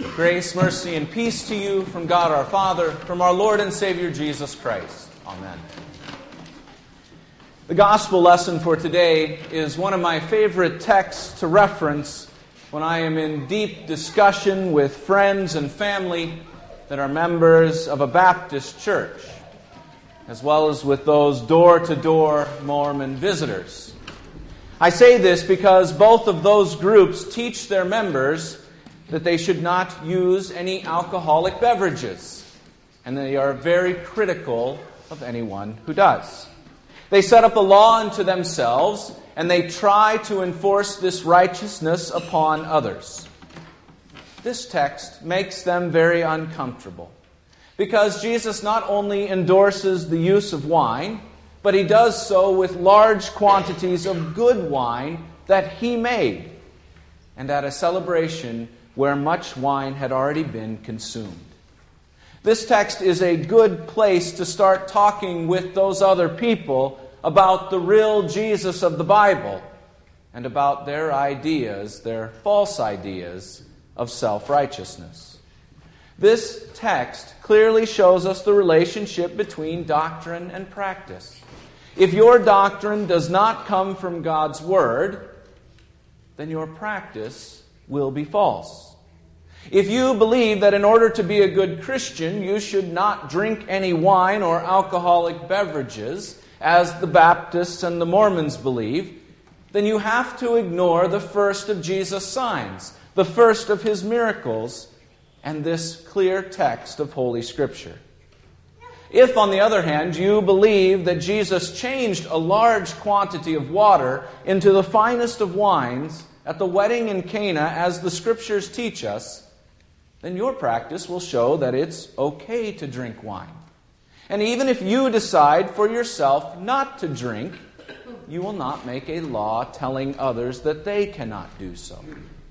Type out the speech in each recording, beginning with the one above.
Grace, mercy, and peace to you from God our Father, from our Lord and Savior Jesus Christ. Amen. The gospel lesson for today is one of my favorite texts to reference when I am in deep discussion with friends and family that are members of a Baptist church, as well as with those door-to-door Mormon visitors. I say this because both of those groups teach their members that they should not use any alcoholic beverages, and they are very critical of anyone who does. They set up a law unto themselves, and they try to enforce this righteousness upon others. This text makes them very uncomfortable, because Jesus not only endorses the use of wine, but He does so with large quantities of good wine that He made, and at a celebration where much wine had already been consumed. This text is a good place to start talking with those other people about the real Jesus of the Bible and about their ideas, their false ideas of self-righteousness. This text clearly shows us the relationship between doctrine and practice. If your doctrine does not come from God's Word, then your practice will be false. If you believe that in order to be a good Christian, you should not drink any wine or alcoholic beverages, as the Baptists and the Mormons believe, then you have to ignore the first of Jesus' signs, the first of His miracles, and this clear text of Holy Scripture. If, on the other hand, you believe that Jesus changed a large quantity of water into the finest of wines at the wedding in Cana, as the Scriptures teach us, then your practice will show that it's okay to drink wine. And even if you decide for yourself not to drink, you will not make a law telling others that they cannot do so.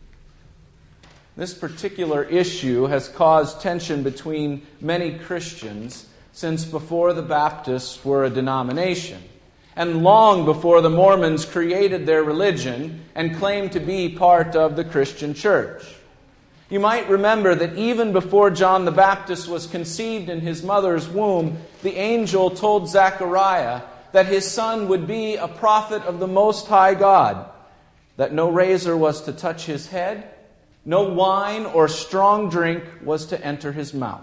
This particular issue has caused tension between many Christians since before the Baptists were a denomination, and long before the Mormons created their religion and claimed to be part of the Christian church. You might remember that even before John the Baptist was conceived in his mother's womb, the angel told Zechariah that his son would be a prophet of the Most High God, that no razor was to touch his head, no wine or strong drink was to enter his mouth.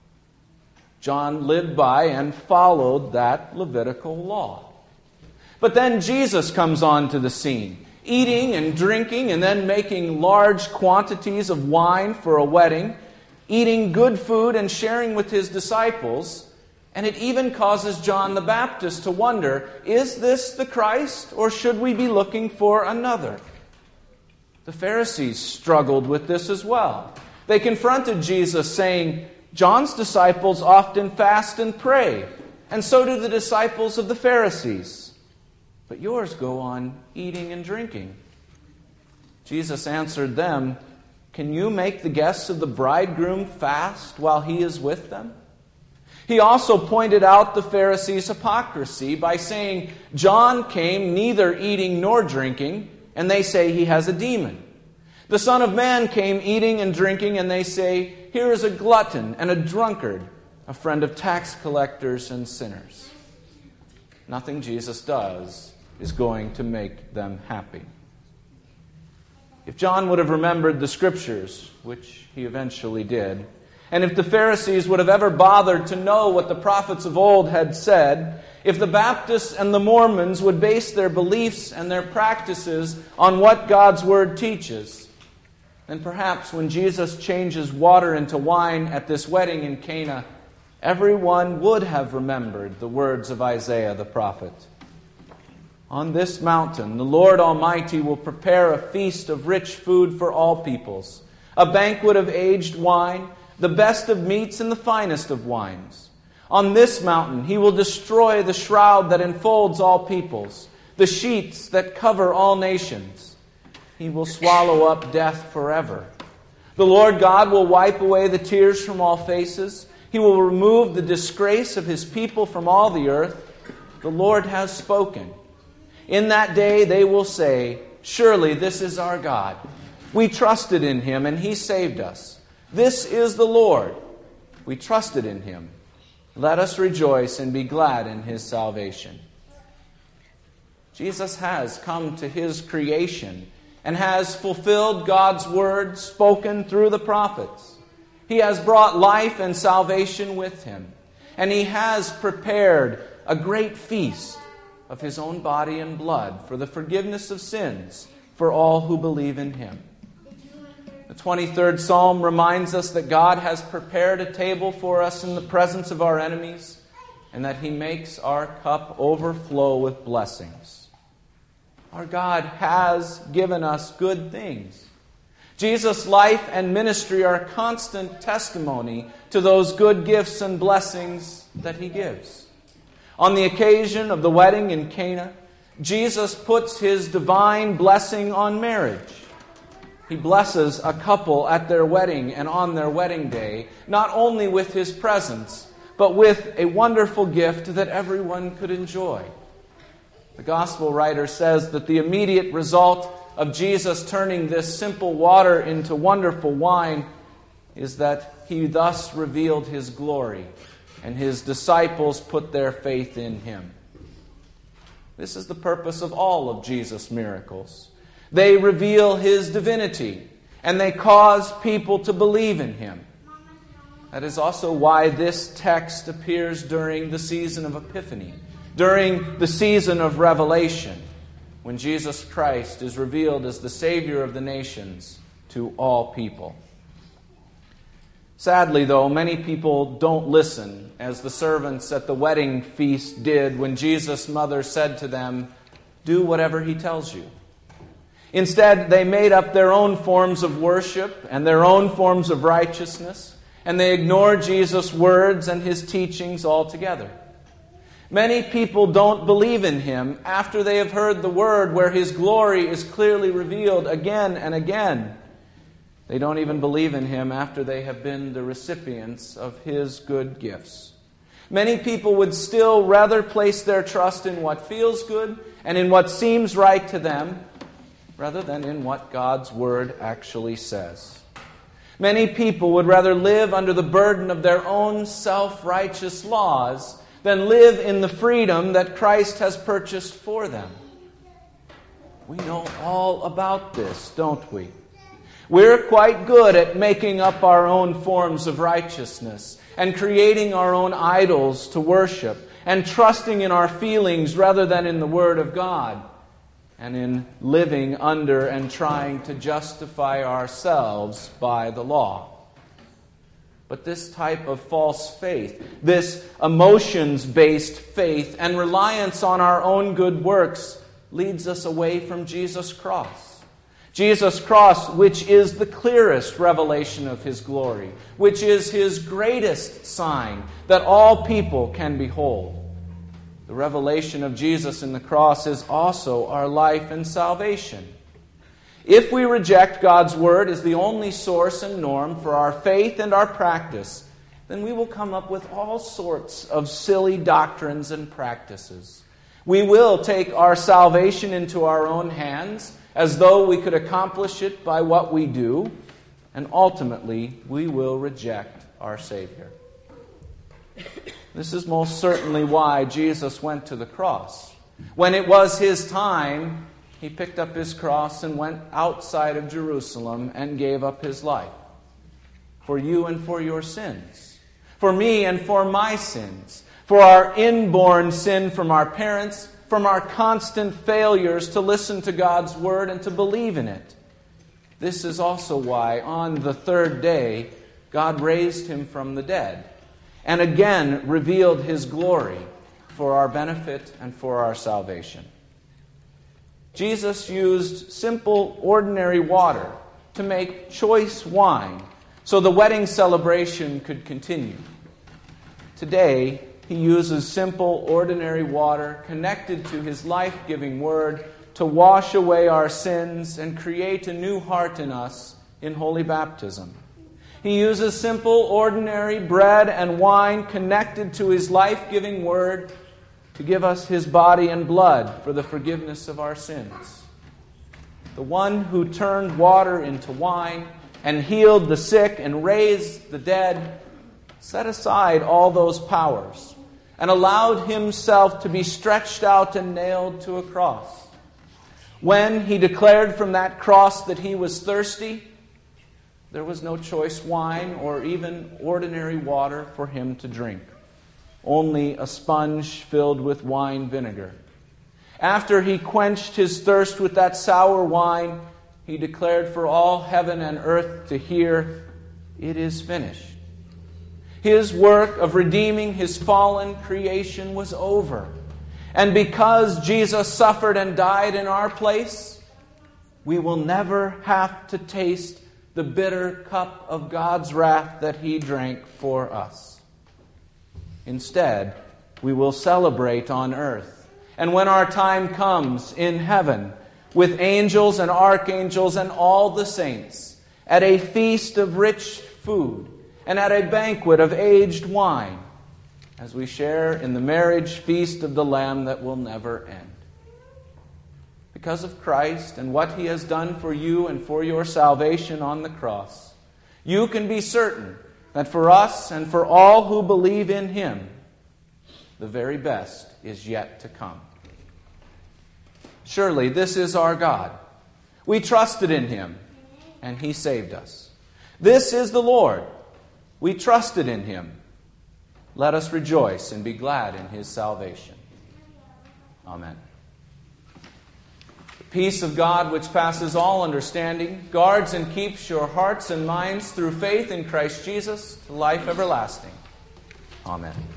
John lived by and followed that Levitical law. But then Jesus comes onto the scene, eating and drinking and then making large quantities of wine for a wedding, eating good food and sharing with His disciples, and it even causes John the Baptist to wonder, is this the Christ, or should we be looking for another? The Pharisees struggled with this as well. They confronted Jesus saying, John's disciples often fast and pray, and so do the disciples of the Pharisees. But yours go on eating and drinking. Jesus answered them, can you make the guests of the bridegroom fast while he is with them? He also pointed out the Pharisees' hypocrisy by saying, John came neither eating nor drinking, and they say he has a demon. The Son of Man came eating and drinking, and they say, here is a glutton and a drunkard, a friend of tax collectors and sinners. Nothing Jesus does is going to make them happy. If John would have remembered the Scriptures, which he eventually did, and if the Pharisees would have ever bothered to know what the prophets of old had said, if the Baptists and the Mormons would base their beliefs and their practices on what God's Word teaches, then perhaps when Jesus changes water into wine at this wedding in Cana, everyone would have remembered the words of Isaiah the prophet. On this mountain, the Lord Almighty will prepare a feast of rich food for all peoples, a banquet of aged wine, the best of meats and the finest of wines. On this mountain, He will destroy the shroud that enfolds all peoples, the sheets that cover all nations. He will swallow up death forever. The Lord God will wipe away the tears from all faces. He will remove the disgrace of His people from all the earth. The Lord has spoken. In that day they will say, surely this is our God. We trusted in Him and He saved us. This is the Lord. We trusted in him. Let us rejoice and be glad in his salvation. Jesus has come to his creation and has fulfilled God's word spoken through the prophets. He has brought life and salvation with him, and he has prepared a great feast of his own body and blood for the forgiveness of sins for all who believe in him. The 23rd Psalm reminds us that God has prepared a table for us in the presence of our enemies, and that he makes our cup overflow with blessings. Our God has given us good things. Jesus' life and ministry are constant testimony to those good gifts and blessings that he gives. On the occasion of the wedding in Cana, Jesus puts his divine blessing on marriage. He blesses a couple at their wedding and on their wedding day, not only with his presence, but with a wonderful gift that everyone could enjoy. The gospel writer says that the immediate result of Jesus turning this simple water into wonderful wine is that he thus revealed his glory, and his disciples put their faith in him. This is the purpose of all of Jesus' miracles. They reveal his divinity, and they cause people to believe in him. That is also why this text appears during the season of Epiphany, during the season of Revelation, when Jesus Christ is revealed as the Savior of the nations to all people. Sadly, though, many people don't listen, as the servants at the wedding feast did when Jesus' mother said to them, "Do whatever he tells you." Instead, they made up their own forms of worship and their own forms of righteousness, and they ignored Jesus' words and his teachings altogether. Many people don't believe in him after they have heard the word where his glory is clearly revealed again and again. They don't even believe in him after they have been the recipients of his good gifts. Many people would still rather place their trust in what feels good and in what seems right to them, rather than in what God's word actually says. Many people would rather live under the burden of their own self-righteous laws than live in the freedom that Christ has purchased for them. We know all about this, don't we? We're quite good at making up our own forms of righteousness and creating our own idols to worship and trusting in our feelings rather than in the Word of God, and in living under and trying to justify ourselves by the law. But this type of false faith, this emotions-based faith and reliance on our own good works, leads us away from Jesus' cross. Jesus' cross, which is the clearest revelation of his glory, which is his greatest sign that all people can behold. The revelation of Jesus in the cross is also our life and salvation. If we reject God's word as the only source and norm for our faith and our practice, then we will come up with all sorts of silly doctrines and practices. We will take our salvation into our own hands as though we could accomplish it by what we do, and ultimately we will reject our Savior. This is most certainly why Jesus went to the cross. When it was his time, he picked up his cross and went outside of Jerusalem and gave up his life. For you and for your sins. For me and for my sins. For our inborn sin from our parents, from our constant failures to listen to God's word and to believe in it. This is also why on the third day God raised him from the dead and again revealed his glory for our benefit and for our salvation. Jesus used simple, ordinary water to make choice wine so the wedding celebration could continue. Today, he uses simple, ordinary water connected to his life-giving word to wash away our sins and create a new heart in us in holy baptism. He uses simple, ordinary bread and wine connected to his life-giving word to give us his body and blood for the forgiveness of our sins. The one who turned water into wine and healed the sick and raised the dead, set aside all those powers and allowed himself to be stretched out and nailed to a cross. When he declared from that cross that he was thirsty, there was no choice wine or even ordinary water for him to drink, only a sponge filled with wine vinegar. After he quenched his thirst with that sour wine, he declared for all heaven and earth to hear, "It is finished." His work of redeeming his fallen creation was over. And because Jesus suffered and died in our place, we will never have to taste the bitter cup of God's wrath that he drank for us. Instead, we will celebrate on earth. And when our time comes in heaven, with angels and archangels and all the saints, at a feast of rich food and at a banquet of aged wine, as we share in the marriage feast of the Lamb that will never end. Because of Christ and what he has done for you and for your salvation on the cross, you can be certain that for us and for all who believe in him, the very best is yet to come. Surely this is our God. We trusted in him, and he saved us. This is the Lord. We trusted in him. Let us rejoice and be glad in his salvation. Amen. The peace of God, which passes all understanding, guards and keeps your hearts and minds through faith in Christ Jesus to life everlasting. Amen.